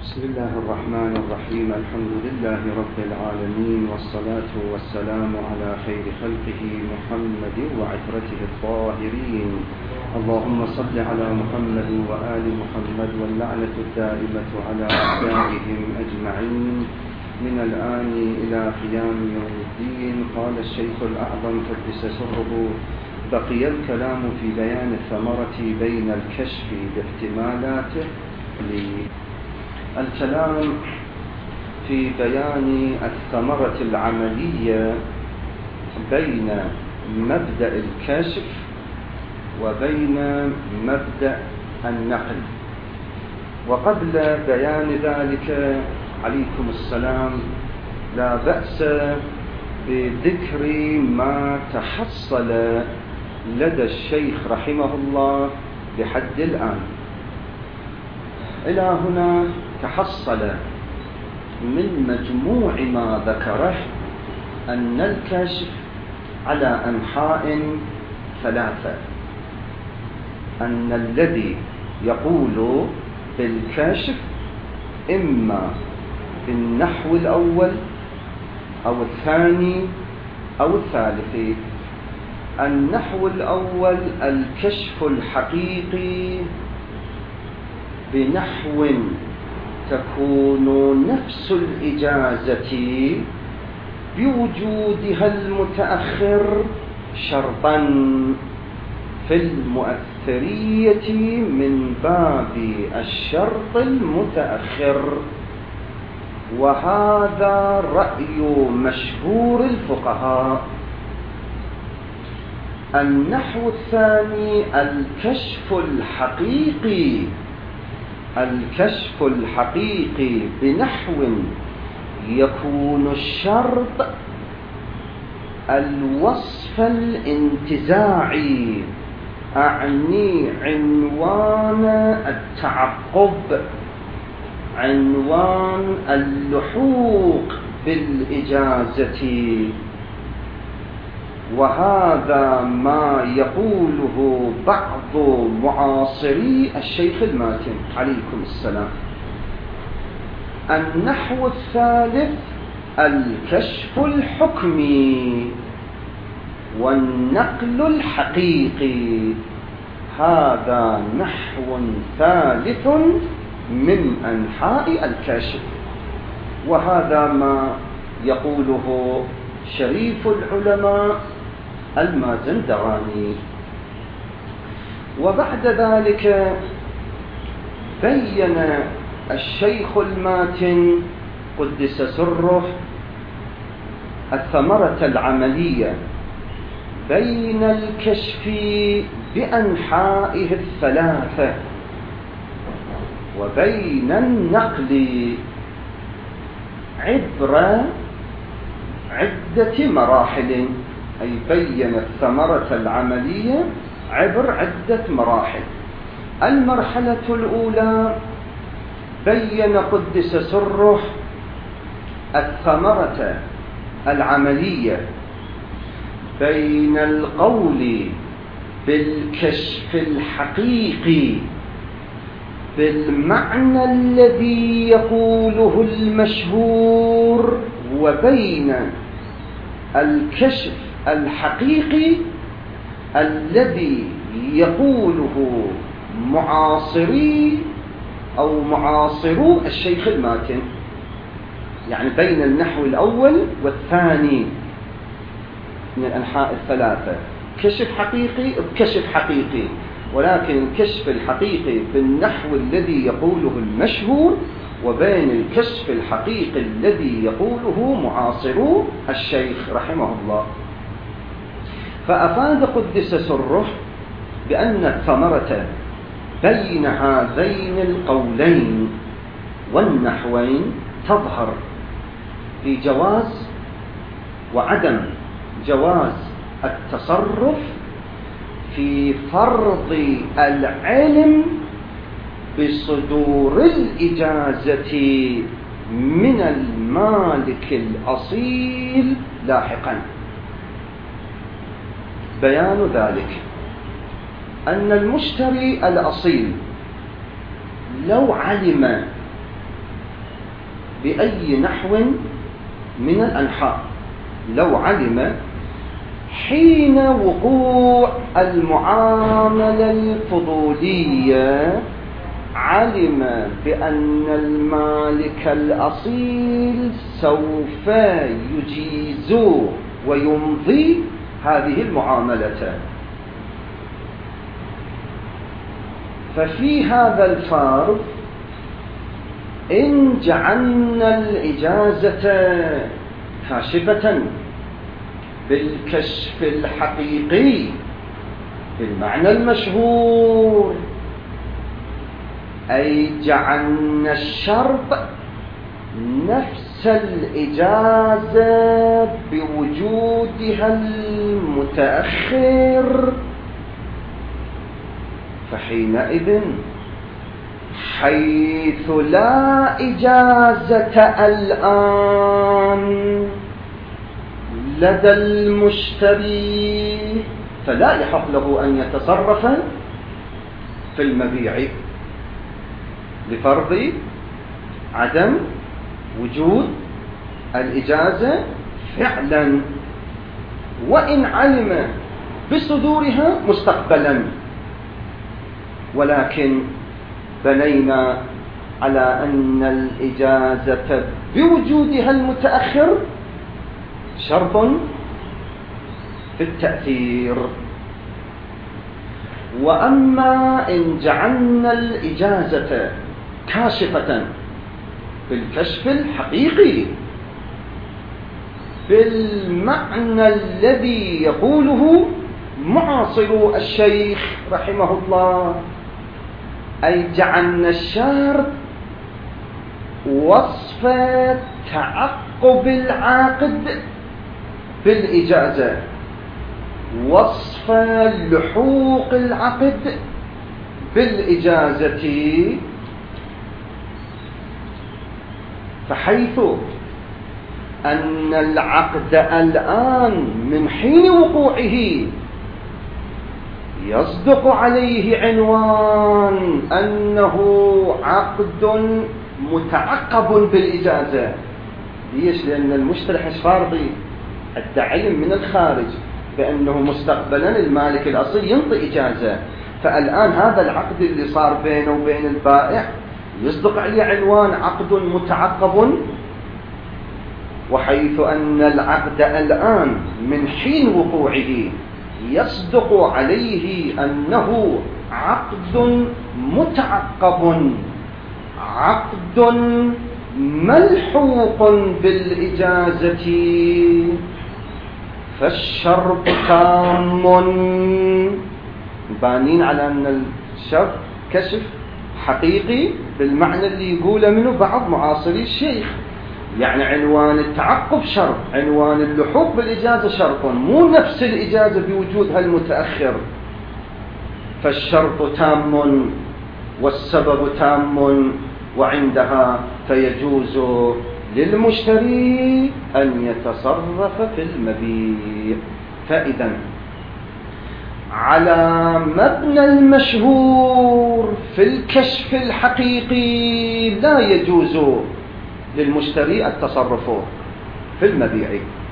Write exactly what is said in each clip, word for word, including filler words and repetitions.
بسم الله الرحمن الرحيم. الحمد لله رب العالمين، والصلاة والسلام على خير خلقه محمد وعترته الطاهرين. اللهم صل على محمد وآل محمد، واللعنة الدائمة على أعدائهم أجمعين من الآن إلى قيام يوم الدين. قال الشيخ الأعظم قدس سره: بقي الكلام في بيان الثمرة بين الكشف باحتمالاته. الكلام في بيان الثمرة العملية بين مبدأ الكشف وبين مبدأ النقل. وقبل بيان ذلك عليكم السلام لا بأس بذكر ما تحصل لدى الشيخ رحمه الله بحد الآن. إلى هنا تحصل من مجموع ما ذكره أن الكشف على أنحاء ثلاثة: أن الذي يقول بالكشف إما بالنحو الأول أو الثاني أو الثالث. النحو الأول الكشف الحقيقي بنحو تكون نفس الإجازة بوجودها المتأخر شرطا في المؤثرية من باب الشرط المتأخر، وهذا رأي مشهور الفقهاء. النحو الثاني الكشف الحقيقي الكشف الحقيقي بنحو يكون الشرط الوصف الانتزاعي، أعني عنوان التعقب، عنوان اللحوق بالإجازة. وهذا ما يقوله بعض معاصري الشيخ الماتن عليكم السلام. النحو الثالث الكشف الحكمي والنقل الحقيقي، هذا نحو ثالث من أنحاء الكشف، وهذا ما يقوله شريف العلماء المازندراني. وبعد ذلك بين الشيخ الماتن قدس سره الثمرة العملية بين الكشف بأنحائه الثلاثة وبين النقل عبر عدة مراحل، أي بين الثمرة العملية عبر عدة مراحل. المرحلة الأولى بين قدس سره الثمرة العملية بين القول بالكشف الحقيقي بالمعنى الذي يقوله المشهور، وبين الكشف الحقيقي الذي يقوله معاصري أو معاصرو الشيخ الماتن، يعني بين النحو الأول والثاني من الأنحاء الثلاثة، كشف حقيقي بكشف حقيقي، ولكن الكشف الحقيقي بالنحو الذي يقوله المشهور، وبين الكشف الحقيقي الذي يقوله معاصرو الشيخ رحمه الله. فأفاد قدس سره بأن الثمرة بين هذين القولين والنحوين تظهر في جواز وعدم جواز التصرف في فرض العلم بصدور الإجازة من المالك الأصيل لاحقا. بيان ذلك أن المشتري الأصيل لو علم بأي نحو من الأنحاء لو علم حين وقوع المعاملة الفضولية، علم بأن المالك الأصيل سوف يجيز ويمضي هذه المعاملة. ففي هذا الفرض إن جعلنا الإجازة كاشفة بالكشف الحقيقي بالمعنى المشهور، أي جعلنا الشرط نفس الإجازة بوجودها المتأخر، فحينئذ حيث لا إجازة الآن لدى المشتري فلا يحق له أن يتصرف في المبيع لفرض عدم وجود الإجازة فعلا، وإن علم بصدورها مستقبلا. ولكن بنينا على أن الإجازة بوجودها المتأخر شرط في التأثير. وأما إن جعلنا الإجازة كاشفة بالكشف الحقيقي بالمعنى الذي يقوله معاصر الشيخ رحمه الله، أي جعلنا الشرط وصف تعقب العاقد بالإجازة، وصف لحوق العقد بالإجازة، فحيث أن العقد الآن من حين وقوعه يصدق عليه عنوان أنه عقد متعقب بالإجازة. ليش؟ لأن المشتري فارضي حتى علم من الخارج بأنه مستقبلا المالك الأصيل ينطي إجازة، فالآن هذا العقد اللي صار بينه وبين البائع يصدق عليه عنوان عقد متعقب. وحيث أن العقد الآن من حين وقوعه يصدق عليه أنه عقد متعقب، عقد ملحوق بالإجازة، فالشرط تام. بانين على أن الشرط كشف حقيقي بالمعنى اللي يقوله منه بعض معاصري الشيخ، يعني عنوان التعقب شرط، عنوان اللحوق بالإجازة شرط، مو نفس الإجازة بوجودها المتأخر. فالشرط تام والسبب تام، وعندها فيجوز للمشتري أن يتصرف في المبيع. فإذا على مبنى المشهور في الكشف الحقيقي لا يجوز للمشتري التصرف في المبيع،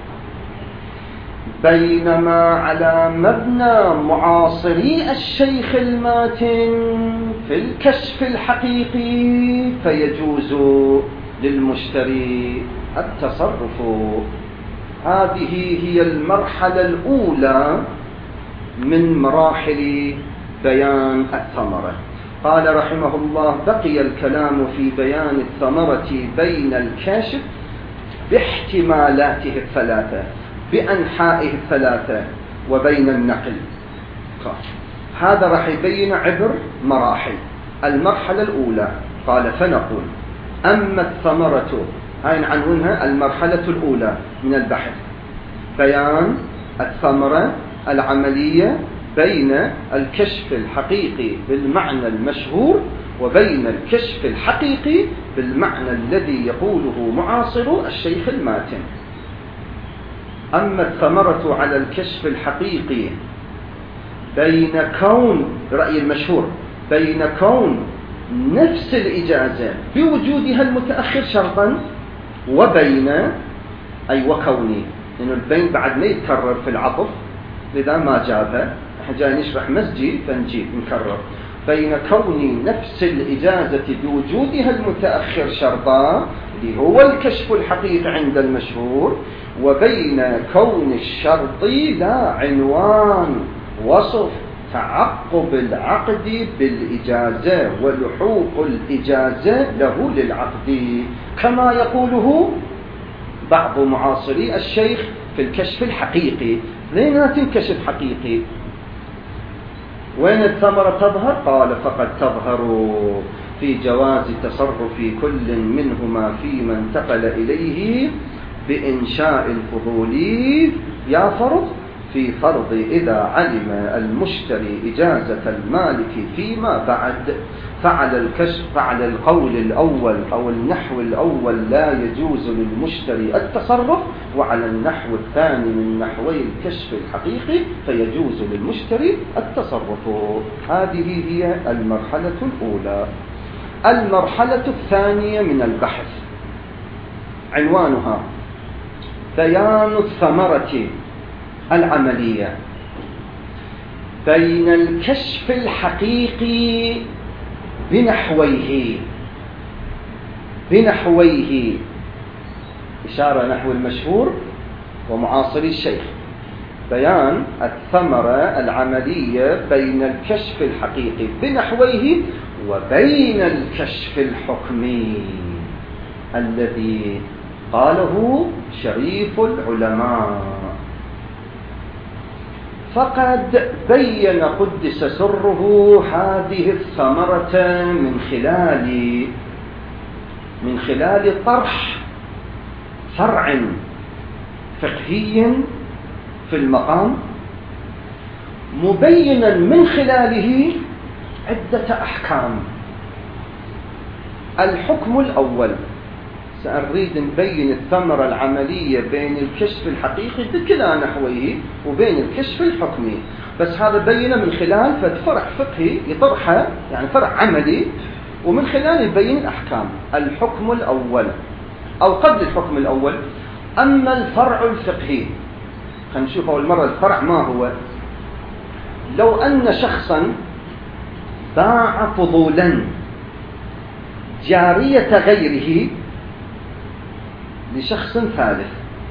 بينما على مبنى معاصري الشيخ الماتن في الكشف الحقيقي فيجوز للمشتري التصرف. هذه هي المرحلة الأولى من مراحل بيان الثمرة. قال رحمه الله: بقي الكلام في بيان الثمرة بين الكاشف باحتمالاته الثلاثة بأنحائه الثلاثة وبين النقل. هذا راح يبين عبر مراحل. المرحلة الأولى قال: فنقول أما الثمرة، هاي عنونها المرحلة الأولى من البحث، بيان الثمرة العملية بين الكشف الحقيقي بالمعنى المشهور وبين الكشف الحقيقي بالمعنى الذي يقوله معاصر الشيخ الماتن. أما الثمرة على الكشف الحقيقي بين كون، رأي المشهور، بين كون نفس الإجازة بوجودها المتأخر شرطا وبين أي وكوني، لأنه البين بعد ما يتكرر في العطف، لذا ما جابها، احنا جاي نشرح مسجي فنجيب نكرر. بين كون نفس الإجازة بوجودها المتأخر شرطا اللي هو الكشف الحقيقي عند المشهور، وبين كون الشرط لا عنوان وصف تعقب العقد بالإجازة ولحوق الإجازة له للعقد، كما يقوله بعض معاصري الشيخ في الكشف الحقيقي. لينات الكشف حقيقي وين الثمرة تظهر؟ قال فقد تظهر في جواز تصرف كل منهما فيما انتقل إليه بإنشاء الفضولي يا فرض في فرض إذا علم المشتري إجازة المالك فيما بعد. فعل الكشف فعل القول الأول أو النحو الأول لا يجوز للمشتري التصرف، وعلى النحو الثاني من نحوي الكشف الحقيقي فيجوز للمشتري التصرف. هذه هي المرحلة الأولى. المرحلة الثانية من البحث عنوانها بيان الثمرة العملية بين الكشف الحقيقي بنحويه بنحويه إشارة نحو المشهور ومعاصري الشيخ. بيان الثمرة العملية بين الكشف الحقيقي بنحويه وبين الكشف الحكمي الذي قاله شريف العلماء. فقد بين قدس سره هذه الثمرة من خلال من خلال طرح فرع فقهي في المقام، مبينا من خلاله عدة أحكام. الحكم الأول، سأريد نبين الثمرة العملية بين الكشف الحقيقي بكلا نحويه وبين الكشف الحكمي، بس هذا بينه من خلال فرع فقهي يطرحه، يعني فرع عملي، ومن خلاله يبين الأحكام. الحكم الأول أو قبل الحكم الأول، أما الفرع الفقهي، خلينا نشوف أول مرة الفرع ما هو. لو أن شخصا باع فضولا جارية غيره لشخص ثالث،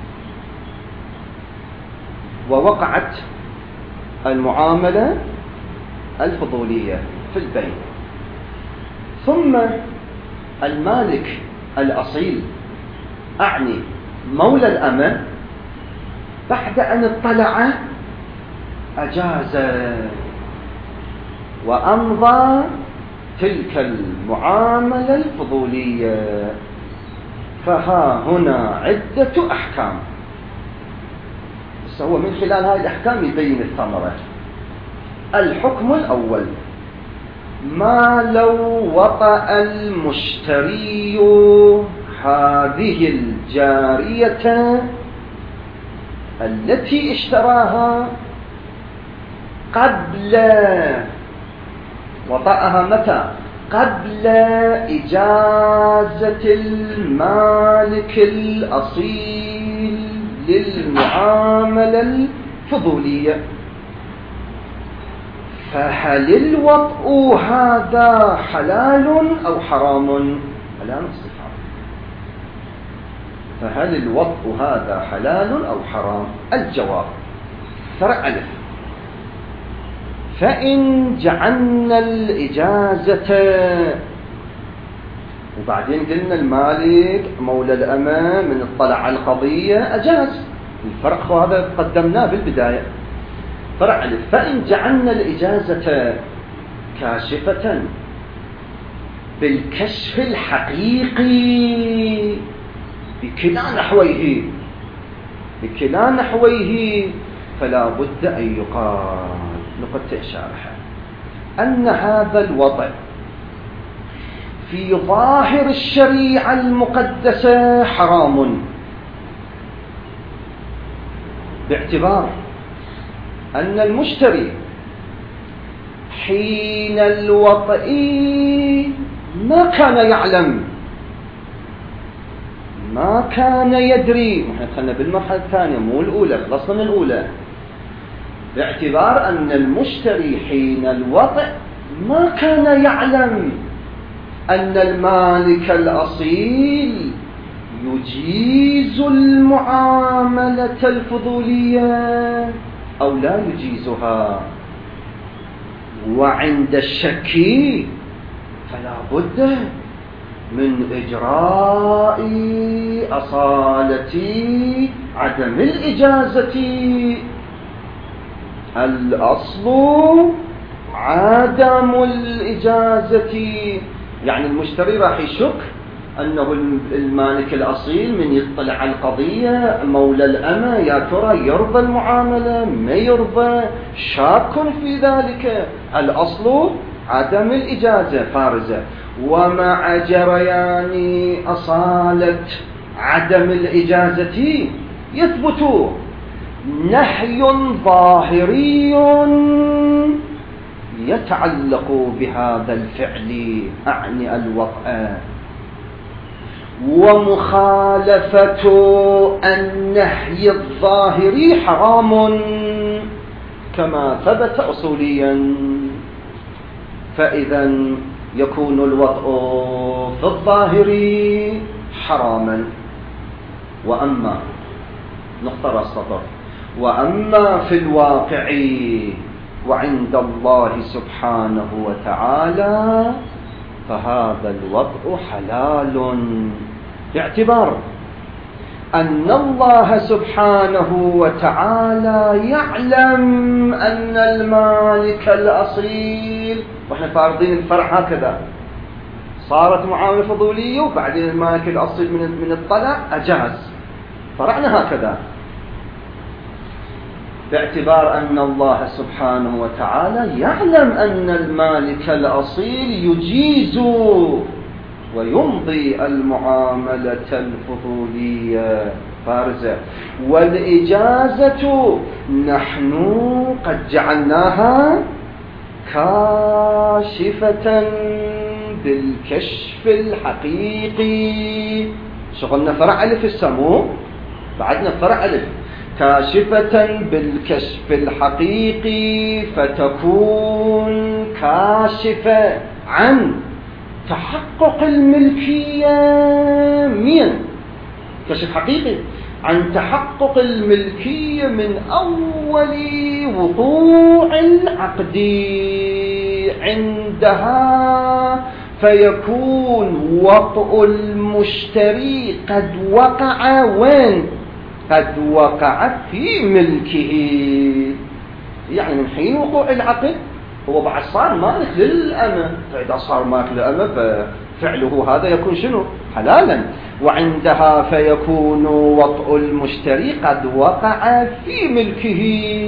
ووقعت المعاملة الفضولية في البيع، ثم المالك الأصيل أعني مولى الأمة بعد أن اطلع أجاز وأمضى تلك المعاملة الفضولية. فها هنا عدة أحكام، بس هو من خلال هذه الأحكام يبين الثمرة. الحكم الأول، ما لو وطأ المشتري هذه الجارية التي اشتراها قبل وطأها متى؟ قبل إجازة المالك الأصيل للمعاملة الفضولية، فهل الوطء هذا حلال أو حرام؟ حلال استفهام. فهل الوطء هذا حلال أو حرام؟ الجواب فرع ألف، فإن جعلنا الإجازة، وبعدين قلنا المالك مولى الأمة من اطلع على القضية أجاز، الفرق هذا قدمناه بالبداية. فرع ألف، فإن جعلنا الإجازة كاشفة بالكشف الحقيقي بكلا نحويه بكلا نحويه فلا بد أن يقال نقطة إشارة أن هذا الوضع في ظاهر الشريعة المقدسة حرام، باعتبار أن المشتري حين الوطء ما كان يعلم، ما كان يدري. نحن دخلنا بالمرحلة الثانية مو الأولى، خلصنا من الأولى، باعتبار أن المشتري حين الوضع ما كان يعلم أن المالك الأصيل يجيز المعاملة الفضولية أو لا يجيزها. وعند الشك فلا بد من إجراء أصالة عدم الإجازة. الأصل عدم الإجازة، يعني المشتري راح يشك أنه المالك الأصيل من يطلع على القضية مولى الأمة يا ترى يرضى المعاملة ما يرضى، شاك في ذلك. الأصل عدم الإجازة فارزة. ومع جريان أصالة عدم الإجازة يثبت نهي ظاهري يتعلق بهذا الفعل، أعني الوطأ، ومخالفة النهي الظاهري حرام كما ثبت أصوليا. فإذا يكون الوطء في الظاهر حراما. وأما نقطة السطر، وأما في الواقع وعند الله سبحانه وتعالى فهذا الوطء حلال، باعتبار أن الله سبحانه وتعالى يعلم أن المالك الأصيل، وإحنا فارضين الفرع هكذا، صارت معاملة فضولية وبعدين المالك الأصيل من من الطلع أجاز، فرعنا هكذا، باعتبار أن الله سبحانه وتعالى يعلم أن المالك الأصيل يجيز ويمضي المعاملة الفضولية فارزة. والإجازة نحن قد جعلناها كاشفة بالكشف الحقيقي. شغلنا فرع ألف السمو، بعدنا فرع ألف، كاشفة بالكشف الحقيقي، فتكون كاشفة عن تحقق الملكية. مين؟ كشف حقيقي عن تحقق الملكية من أول وقوع العقد. عندها فيكون وطء المشتري قد وقع وين؟ قد وقع في ملكه، يعني من حين وقوع العقد هو بعد صار مالك للأمة، فإذا صار مالك للأمة ففعله هذا يكون شنو؟ حلالا. وعندها فيكون وطء المشتري قد وقع في ملكه.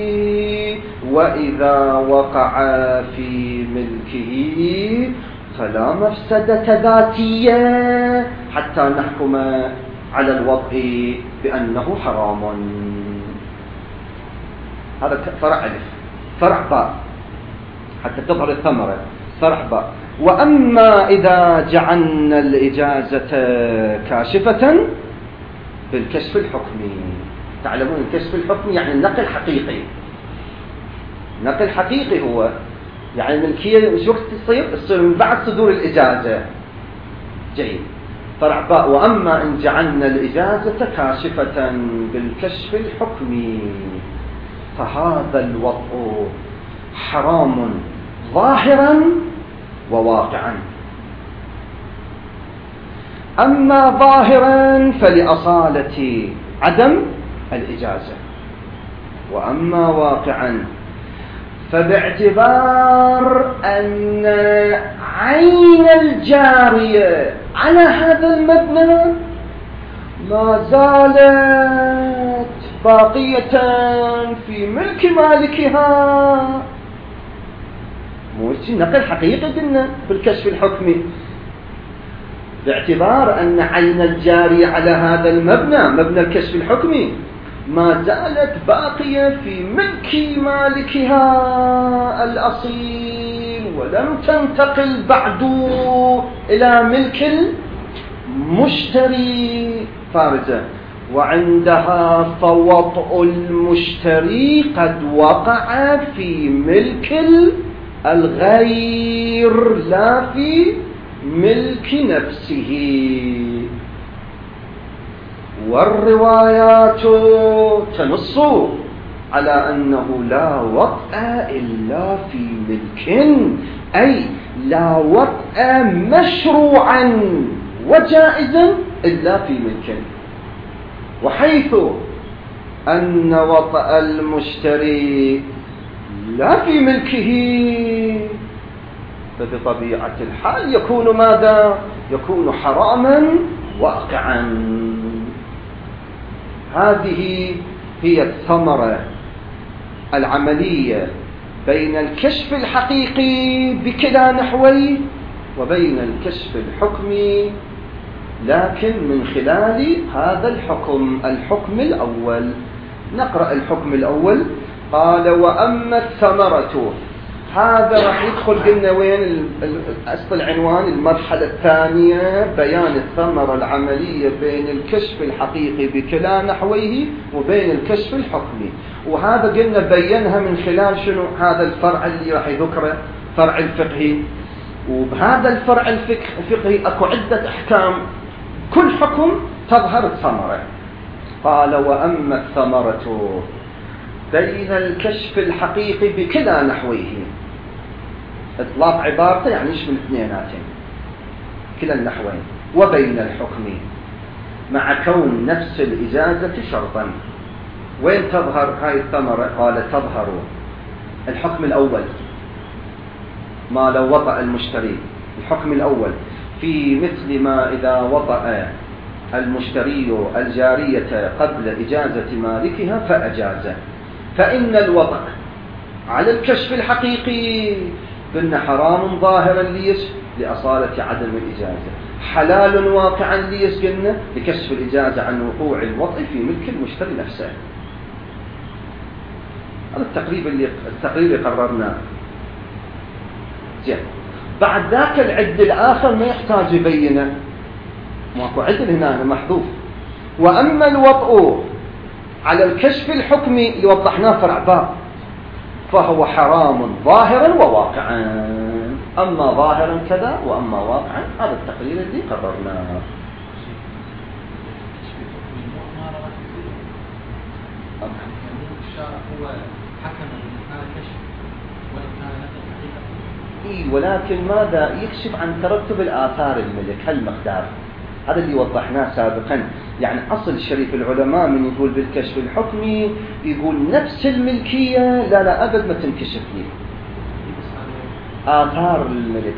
وإذا وقع في ملكه فلا مفسدة ذاتية حتى نحكم على الوطء بأنه حرام. هذا فرع ألف. فرع باء حتى تظهر الثمرة، فرع باء. وأما إذا جعلنا الإجازة كاشفة بالكشف الحكمي، تعلمون الكشف الحكمي يعني النقل الحقيقي. نقل حقيقي هو يعني الملكية شو وقت تصير؟ تصير من بعد صدور الإجازة. جيد. فرع باء. وأما إن جعلنا الإجازة كاشفة بالكشف الحكمي فهذا الوطء حرام ظاهرا وواقعا. أما ظاهرا فلأصالة عدم الإجازة، وأما واقعا فباعتبار أن عين الجارية على هذا المبنى ما زالت باقية في ملك مالكها. موجه نقل حقيقي قلنا بالكشف الحكمي، باعتبار أن عين الجارية على هذا المبنى، مبنى الكشف الحكمي، ما زالت باقية في ملك مالكها الأصيل، ولم تنتقل بعد إلى ملك المشتري فارزة، وعندها فوطء المشتري قد وقع في ملك الغير لا في ملك نفسه. والروايات تنص على أنه لا وطء إلا في ملك، أي لا وطء مشروعا وجائزا إلا في ملك. وحيث أن وطأ المشتري لا في ملكه فبطبيعة الحال يكون ماذا؟ يكون حراما واقعا. هذه هي الثمرة العملية بين الكشف الحقيقي بكلا نحويه وبين الكشف الحكمي، لكن من خلال هذا الحكم الحكم الأول. نقرأ الحكم الأول. قال وأما الثمرة، هذا راح يدخل قلنا وين أصل العنوان، المرحلة الثانية، بيان الثمرة العملية بين الكشف الحقيقي بكلا نحويه وبين الكشف الحكمي. وهذا قلنا بينها من خلال شنو؟ هذا الفرع اللي راح يذكره، فرع الفقهي. وبهذا الفرع الفقهي أكو عدة أحكام، كل حكم تظهر الثمرة. قال وأما الثمرة بين الكشف الحقيقي بكلا نحويه، إطلاق عبارته يعني يشمل اثنيناتين كلا النحوين، وبين الحكم مع كون نفس الإجازة شرطا. وين تظهر هاي الثمرة؟ قال تظهر الحكم الأول، ما لو وطأ المشتري، الحكم الأول في مثل ما إذا وطأ المشتري الجارية قبل إجازة مالكها فأجازه، فإن الوطأ على الكشف الحقيقي قلنا حرام ظاهرا ليش؟ لأصالة عدم الإجازة، حلال واقعا ليش؟ قلنا لكشف الإجازة عن وقوع الوطء في ملك المشتري نفسه. هذا التقريب اللي التقريب اللي قررناه. زين، بعد ذاك العد الآخر ما يحتاج يبينه، ماكو عدل هنا محذوف. وأما الوطء على الكشف الحكمي اللي وضحناه فرع باب فهو حرام ظاهرا وواقعا، أما ظاهرا كذا وأما واقعا. هذا التقرير اللي قررناه. إيه، ولكن ماذا يكشف عن ترتب الآثار الملك هالمقدار، هذا اللي وضحناه سابقا. يعني أصل شريف العلماء من يقول بالكشف الحكمي يقول نفس الملكية لا لا أبد ما تنكشف لي آثار الملك.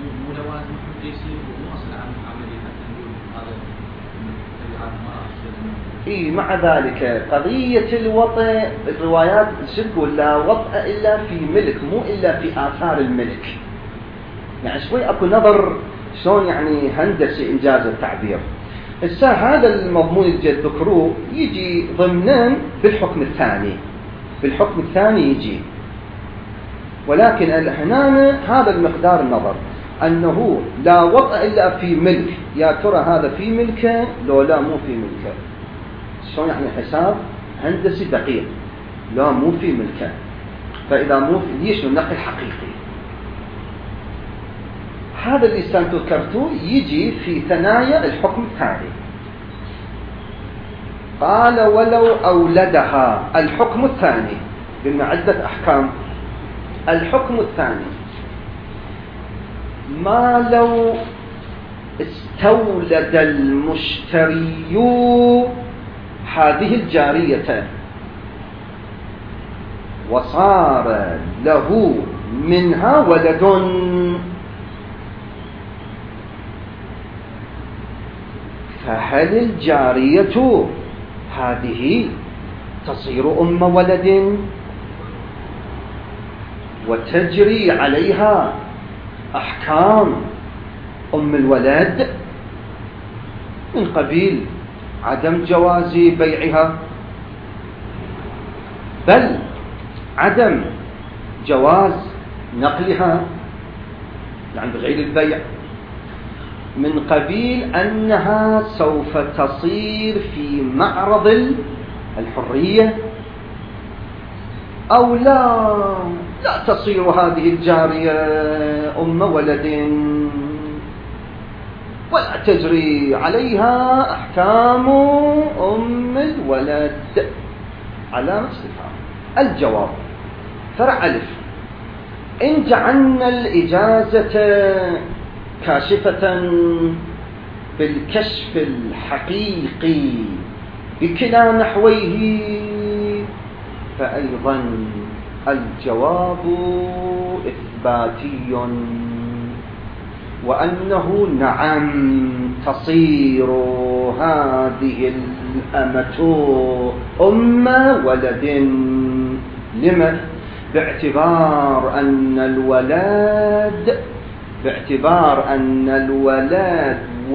إيه، مع ذلك قضية الوطء الروايات شو تقول؟ لا وطء إلا في ملك، مو إلا في آثار الملك. يعني شوي أكو نظر شلون يعني هندسي إنجاز التعبير. السا هذا المضمون اللي ذكروه يجي ضمنان بالحكم الثاني، بالحكم الثاني يجي، ولكن هنا هذا المقدار النظر أنه لا وطء إلا في ملك. يا ترى هذا في ملكه لو لا مو في ملكه؟ شلون يعني حساب هندسي دقيق، لا مو في ملكه. فإذا مو في ليش النقل حقيقي. هذا اللي ذكرته يجي في ثنايا الحكم الثاني. قال ولو أولدها، الحكم الثاني قلنا عدة أحكام. الحكم الثاني ما لو استولد المشتري هذه الجارية وصار له منها ولد، فهل الجارية هذه تصير أم ولد وتجري عليها أحكام أم الولد من قبيل عدم جواز بيعها، بل عدم جواز نقلها يعني بغير البيع، من قبيل أنها سوف تصير في معرض الحرية، أو لا لا تصير هذه الجارية أم ولد ولا تجري عليها أحكام أم الولد. علامة استفهام. الجواب: فرع ألف: إن جعلنا الإجازة كاشفة بالكشف الحقيقي بكلا نحويه فأيضا الجواب إثباتي، وأنه نعم تصير هذه الأمة أم ولد. لما؟ باعتبار أن الولد باعتبار أن الولد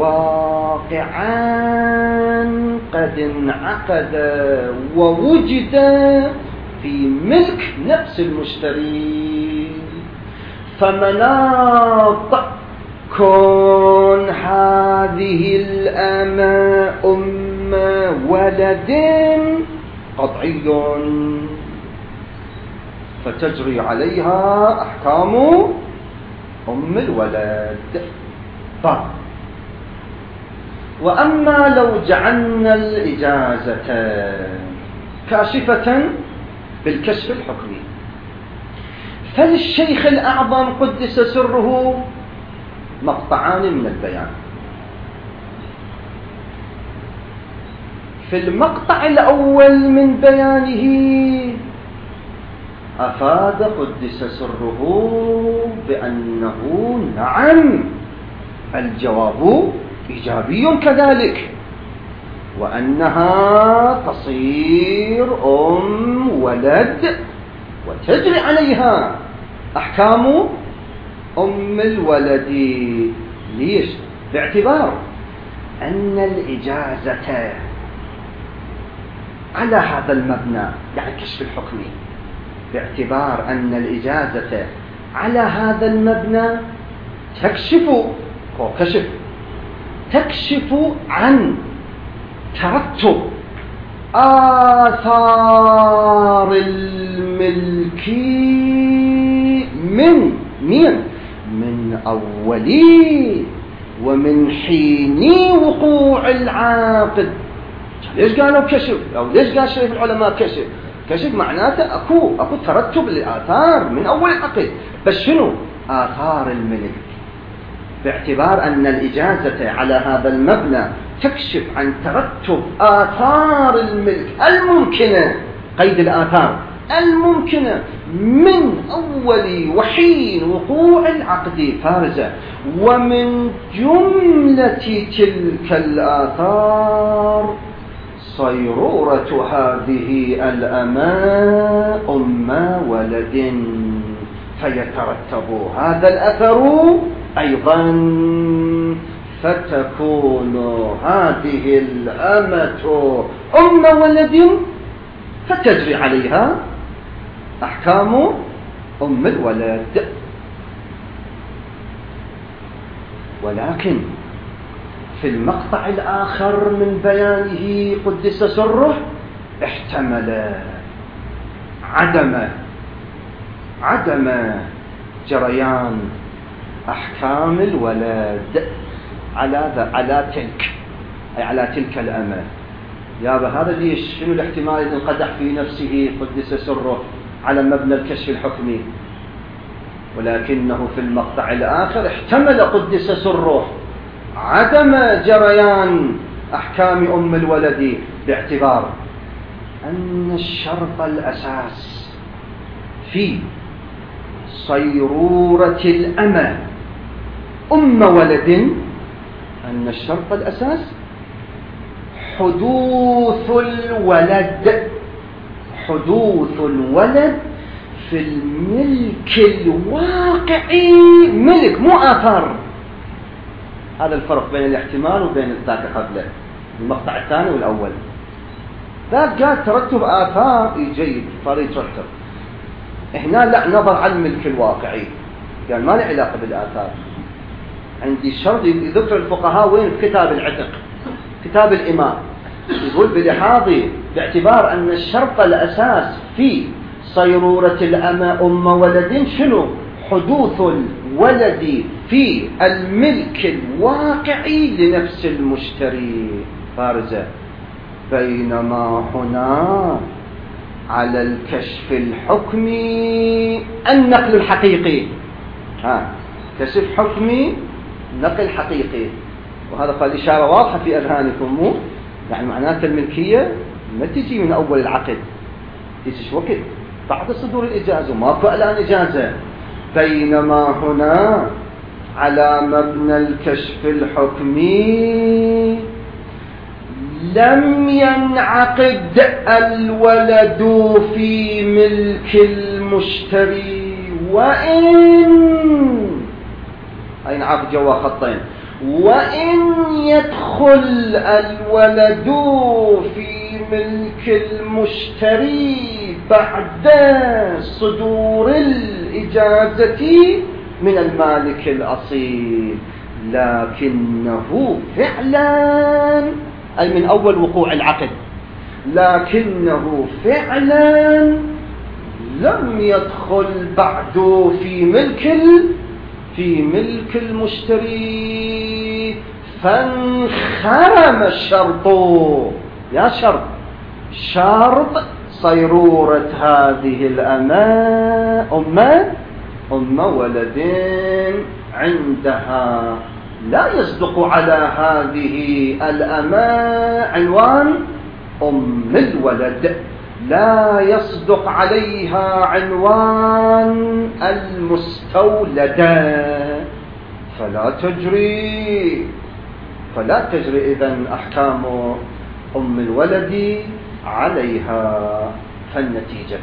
واقعان قد انعقد ووجد في ملك نفس المشتري، فمناط كون هذه الأمة أم ولد قطعي، فتجري عليها أحكام أم الولد. طيب، وأما لو جعلنا الإجازة كاشفة بالكشف الحكمي فللشيخ الأعظم قدس سره مقطعان من البيان. في المقطع الأول من بيانه أفاد قدس سره بأنه نعم الجواب إيجابي كذلك، وأنها تصير أم ولد وتجري عليها أحكام أم الولد. ليش؟ باعتبار أن الإجازة على هذا المبنى، يعني كشف الحكمي، باعتبار أن الإجازة على هذا المبنى تكشف أو كشف تكشف عن ترتب آثار الملك من مين؟ من أولي ومن حين وقوع العقد. ليش قالوا كشف؟ أو ليش قال شيخ العلماء كشف؟ كشف معناته أكو أكو ترتب لآثار من أول العقد. بس شنو آثار الملك؟ باعتبار أن الإجازة على هذا المبنى تكشف عن ترتب آثار الملك الممكنة، قيد الآثار الممكنة من أول وحين وقوع العقد فارزة. ومن جملة تلك الآثار صيرورة هذه الأمة أم ولد، فيترتب هذا الأثر أيضا، فتكون هذه الأمة أم ولد فتجري عليها أحكام أم الولد. ولكن في المقطع الآخر من بيانه قدس سره احتمل عدم عدم جريان أحكام الولد على على تلك أي على تلك الأمة. يا هذا ليش؟ شنو الاحتمال اللي انقدح في نفسه قدس سره على مبنى الكشف الحكمي؟ ولكنه في المقطع الآخر احتمل قدس سره عدم جريان أحكام أم الولد، باعتبار أن الشرط الأساس في صيرورة الأمة أم ولد، أن الشرط الأساس حدوث الولد حدوث الولد في الملك الواقعي، ملك مو آثار. هذا الفرق بين الاحتمال وبين ذاك قبله، المقطع الثاني والأول. ذاك قال ترتب آثار جيد صار يترتب، هنا لا، نظر على الملك الواقعي، قال ما له علاقة بالآثار. عندي شرط يذكر الفقهاء وين في كتاب العتق كتاب الإمام، يقول بلحاظي باعتبار أن الشرط الأساس في صيرورة الأمة أم ولد شنو؟ حدوث الولد في الملك الواقعي لنفس المشتري فارزة، بينما هنا على الكشف الحكمي النقل الحقيقي، ها كشف حكمي نقل حقيقي، وهذا قال إشارة واضحة في أذهانكم، مو يعني معناته الملكية ما تجي من أول العقد، تجي شو وقت بعد صدور الإجازة وماكو الآن إجازة، بينما هنا على مبنى الكشف الحكمي لم ينعقد الولد في ملك المشتري، وإن أي نعقد جوا خطين، وإن يدخل الولد في ملك المشتري بعد صدور الإجازة من المالك الأصيل، لكنه فعلا أي من أول وقوع العقد، لكنه فعلا لم يدخل بعد في ملك في ملك المشتري، فانخرم الشرط، يا شرط شرط صيرورة هذه الأمة أمة أم ولد عندها، لا يصدق على هذه الأمة عنوان أم الولد، لا يصدق عليها عنوان المستولدة، فلا تجري فلا تجري إذن أحكام أم الولد عليها. فالنتيجة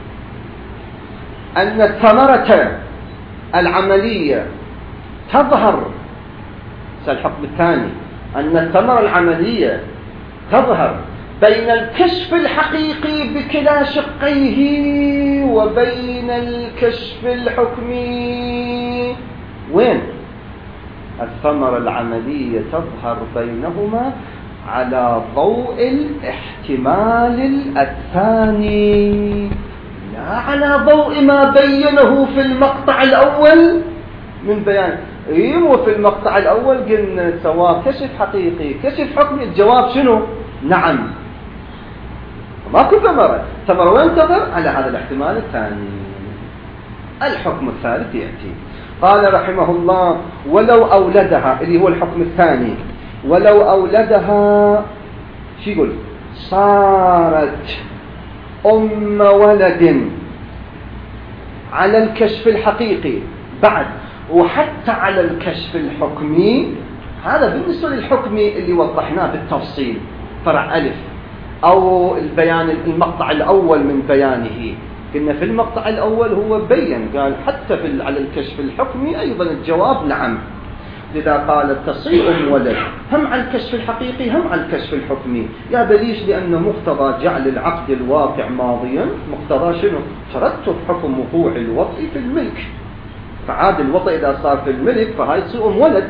أن الثمرة العملية تظهر، الحكم الثاني أن الثمرة العملية تظهر بين الكشف الحقيقي بكلا شقيه وبين الكشف الحكمي. وين الثمرة العملية تظهر بينهما؟ على ضوء الاحتمال الثاني، لا على ضوء ما بينه في المقطع الأول من بيان. ايوه في المقطع الأول قلنا سواء كشف حقيقي كشف حكمي، الجواب شنو؟ نعم، ماكو ثمرة. ثمرة وين تظهر؟ على هذا الاحتمال الثاني. الحكم الثالث يأتي، قال رحمه الله: ولو أولدها، اللي هو الحكم الثاني، ولو أولدها شو يقول؟ صارت أم ولد على الكشف الحقيقي بعد، وحتى على الكشف الحكمي. هذا بالنسبة للحكمي اللي وضحناه بالتفصيل، فرع ألف أو البيان المقطع الأول من بيانه. قلنا في المقطع الأول هو بيّن، قال حتى في على الكشف الحكمي أيضا الجواب نعم. لذا قال تصير أم ولد هم على الكشف الحقيقي هم على الكشف الحكمي. يا بليش؟ لأن مقتضى جعل العقد الواقع ماضيا مقتضى شنو؟ ترتب حكم وقوع الوطء في الملك، فعاد الوطء إذا صار في الملك فهاي تصير أم ولد.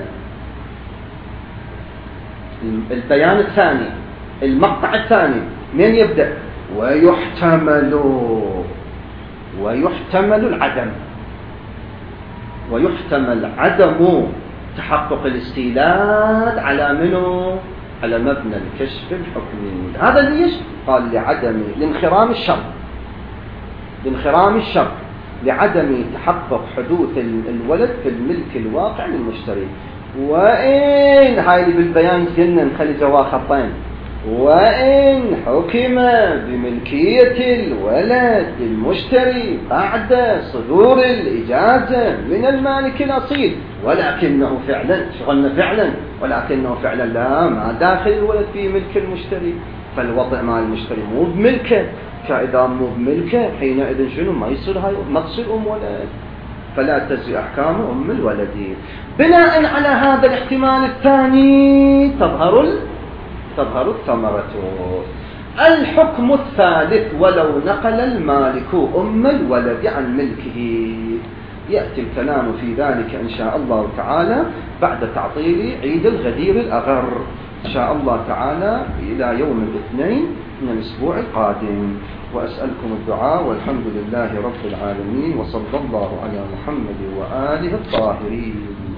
البيان الثاني، المقطع الثاني من يبدأ؟ ويحتمل ويحتمل العدم، ويحتمل عدم تحقق الاستيلاد على منه؟ على مبنى الكشف الحكمي. هذا ليش؟ قال لعدم لانخرام الشرط، لانخرام الشرط لعدم تحقق حدوث الولد في الملك الواقع للمشتري. وإن هاي اللي بالبيان قلنا نخلي جوا خطين، وإن حكم بملكية الولد للمشتري بعد صدور الإجازة من المالك الأصيل، ولكنه فعلا شغلنا فعلا ولكنه فعلا لا ما داخل الولد في ملك المشتري، فالوضع مع المشتري مو بملكه، كإذا مو بملكه حينئذ شنو؟ ما يصير هاي ما تصير أم ولد، فلا تجري أحكام أم الولد. بناء على هذا الاحتمال الثاني تظهر تظهر الثمرة. الحكم الثالث: ولو نقل المالك أم الولد عن ملكه. يأتي الكلام في ذلك إن شاء الله تعالى بعد تعطيل عيد الغدير الأغر إن شاء الله تعالى إلى يوم الاثنين من الأسبوع القادم. وأسألكم الدعاء، والحمد لله رب العالمين، وصلى الله على محمد وآله الطاهرين.